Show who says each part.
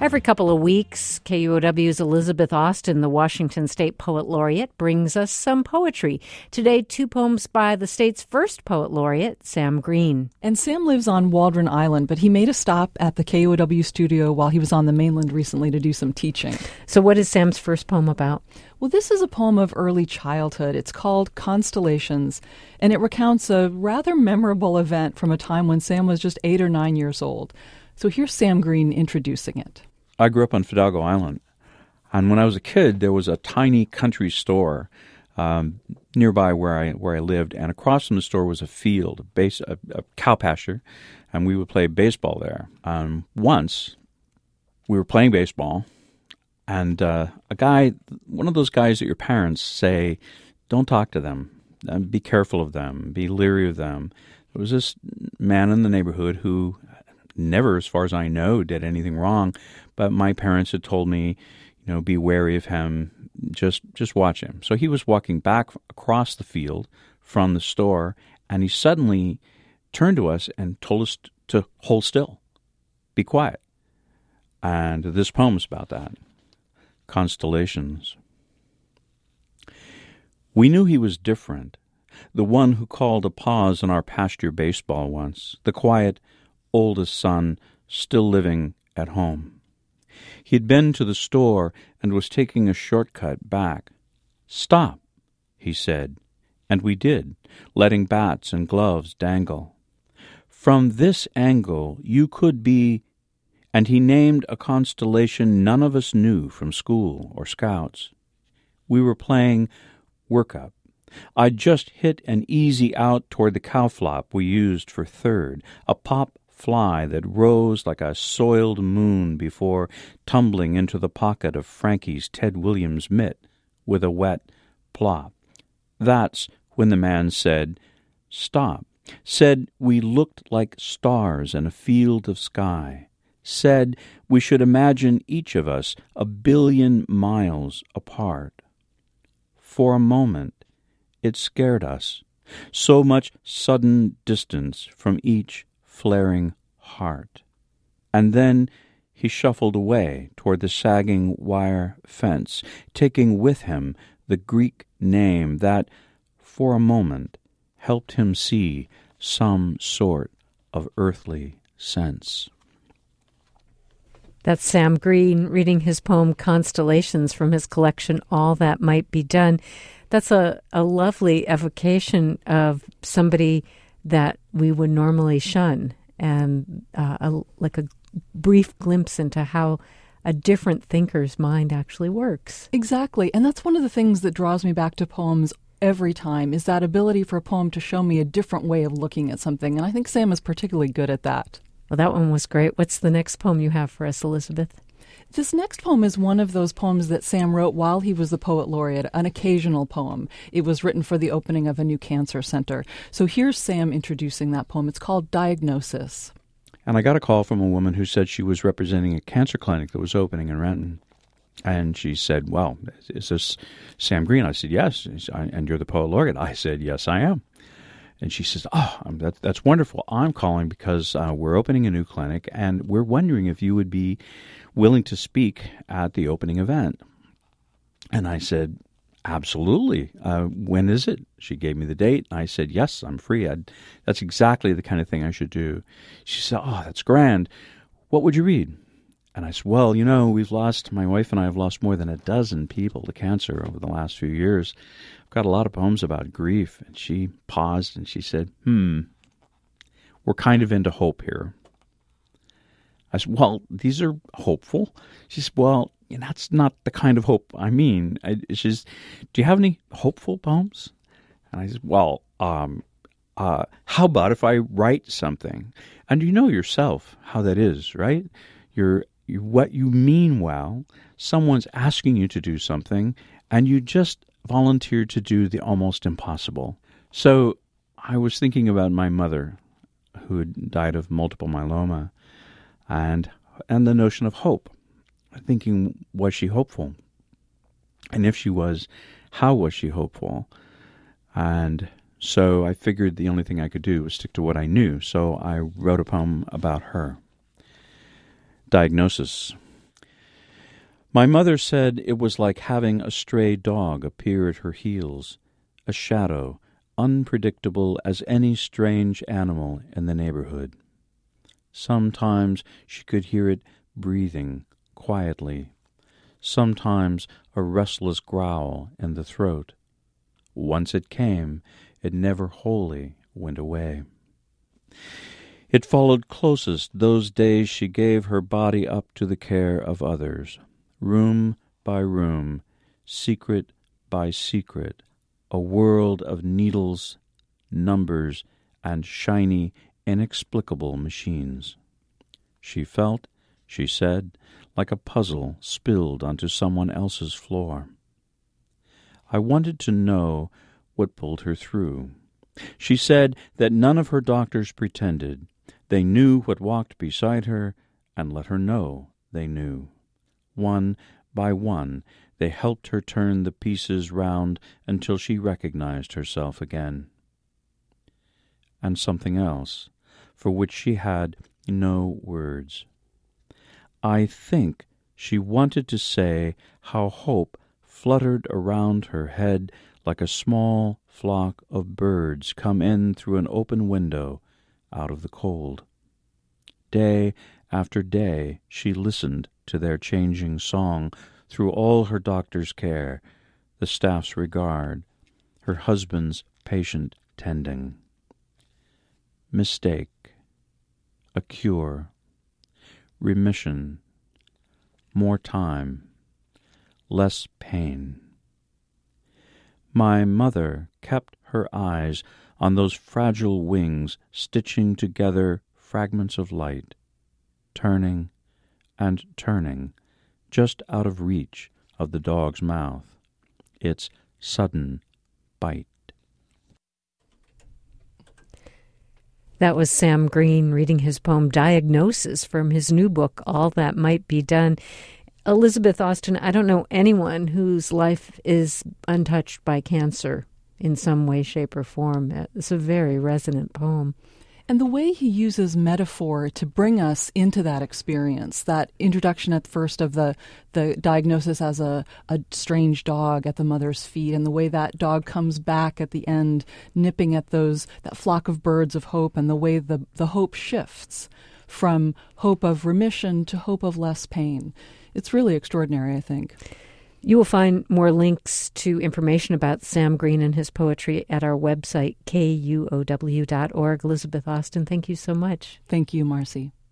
Speaker 1: Every couple of weeks, KUOW's Elizabeth Austin, the Washington State Poet Laureate, brings us some poetry. Today, 2 poems by the state's first poet laureate, Sam Green.
Speaker 2: And Sam lives on Waldron Island, but he made a stop at the KUOW studio while he was on the mainland recently to do some teaching.
Speaker 1: So what is Sam's first poem about?
Speaker 2: Well, this is a poem of early childhood. It's called Constellations, and it recounts a rather memorable event from a time when Sam was just 8 or 9 years old. So here's Sam Green introducing it.
Speaker 3: I grew up on Fidalgo Island, and when I was a kid, there was a tiny country store nearby where I lived, and across from the store was a field, a cow pasture, and we would play baseball there. Once, we were playing baseball, and one of those guys that your parents say, don't talk to them, be careful of them, be leery of them. There was this man in the neighborhood who never, as far as I know, did anything wrong, but my parents had told me, be wary of him, just watch him. So he was walking back across the field from the store, and he suddenly turned to us and told us to hold still, be quiet. And this poem's about that. Constellations. We knew he was different, the one who called a pause in our pasture baseball once, the quiet, oldest son still living at home. He'd been to the store and was taking a shortcut back. Stop, he said, and we did, letting bats and gloves dangle. From this angle you could be, and he named a constellation none of us knew from school or scouts. We were playing workup. I'd just hit an easy out toward the cow flop we used for third, a pop fly that rose like a soiled moon before tumbling into the pocket of Frankie's Ted Williams mitt with a wet plop. That's when the man said, stop, said we looked like stars in a field of sky, said we should imagine each of us 1 billion miles apart. For a moment, it scared us, so much sudden distance from each flaring heart. And then he shuffled away toward the sagging wire fence, taking with him the Greek name that, for a moment, helped him see some sort of earthly sense.
Speaker 1: That's Sam Green reading his poem Constellations from his collection All That Might Be Done. That's a lovely evocation of somebody that we would normally shun, and like a brief glimpse into how a different thinker's mind actually works.
Speaker 2: Exactly, and that's one of the things that draws me back to poems every time, is that ability for a poem to show me a different way of looking at something, and I think Sam is particularly good at that.
Speaker 1: Well, that one was great. What's the next poem you have for us, Elizabeth?
Speaker 2: This next poem is one of those poems that Sam wrote while he was the poet laureate, an occasional poem. It was written for the opening of a new cancer center. So here's Sam introducing that poem. It's called Diagnosis.
Speaker 3: And I got a call from a woman who said she was representing a cancer clinic that was opening in Renton. And she said, well, is this Sam Green? I said, yes. And you're the poet laureate? I said, yes, I am. And she says, that's wonderful. I'm calling because we're opening a new clinic, and we're wondering if you would be willing to speak at the opening event. And I said, absolutely. When is it? She gave me the date. And I said, yes, I'm free. That's exactly the kind of thing I should do. She said, that's grand. What would you read? And I said, well, my wife and I have lost more than a dozen people to cancer over the last few years. I've got a lot of poems about grief. And she paused and she said, we're kind of into hope here. I said, well, these are hopeful. She said, well, that's not the kind of hope I mean. She says, do you have any hopeful poems? And I said, well, how about if I write something? And you know yourself how that is, right? What you mean well, someone's asking you to do something, and you just volunteered to do the almost impossible. So I was thinking about my mother, who had died of multiple myeloma, and the notion of hope. Thinking, was she hopeful? And if she was, how was she hopeful? And so I figured the only thing I could do was stick to what I knew. So I wrote a poem about her. Diagnosis. My mother said it was like having a stray dog appear at her heels, a shadow, unpredictable as any strange animal in the neighborhood. Sometimes she could hear it breathing quietly, sometimes a restless growl in the throat. Once it came, it never wholly went away. It followed closest those days she gave her body up to the care of others, room by room, secret by secret, a world of needles, numbers, and shiny, inexplicable machines. She felt, she said, like a puzzle spilled onto someone else's floor. I wanted to know what pulled her through. She said that none of her doctors pretended. They knew what walked beside her and let her know they knew. One by one, they helped her turn the pieces round until she recognized herself again. And something else, for which she had no words. I think she wanted to say how hope fluttered around her head like a small flock of birds come in through an open window out of the cold. Day after day she listened to their changing song through all her doctor's care, the staff's regard, her husband's patient tending. Mistake, a cure, remission, more time, less pain. My mother kept her eyes on those fragile wings stitching together fragments of light, turning and turning, just out of reach of the dog's mouth, its sudden bite.
Speaker 1: That was Sam Green reading his poem Diagnosis from his new book, All That Might Be Done. Elizabeth Austin, I don't know anyone whose life is untouched by cancer in some way, shape, or form. It's a very resonant poem.
Speaker 2: And the way he uses metaphor to bring us into that experience, that introduction at first of the diagnosis as a strange dog at the mother's feet, and the way that dog comes back at the end, nipping at that flock of birds of hope, and the way the hope shifts from hope of remission to hope of less pain. It's really extraordinary, I think.
Speaker 1: You will find more links to information about Sam Green and his poetry at our website, kuow.org. Elizabeth Austin, thank you so much.
Speaker 2: Thank you, Marcy.